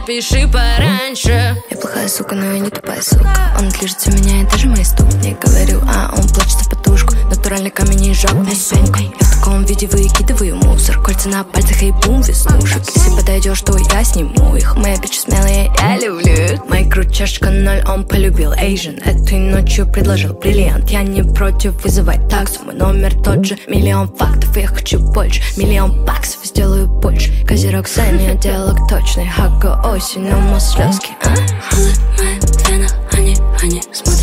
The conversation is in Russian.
напиши пораньше. Я плохая сука, но я не тупая сука. Он движется меня, я даже мои ступни. Говорю, а он плачет в подушку. Натуральный камень и жопная сумка. Я в таком виде выкидываю мусор. Кольца на пальцах и бум веснушек. Если подойдешь, то я сниму их. Моя печь смелая, я люблю их. Моя крутяшка 0, он полюбил Asian. Этой ночью предложил бриллиант. Я не против вызывать таксу. Мой номер тот же, миллион фактов. Я хочу больше, миллион баксов. Сделаю больше. Козерог Саня, диалог точный. Хаго осень, но слезки. Холод в моих венах, они смотрят.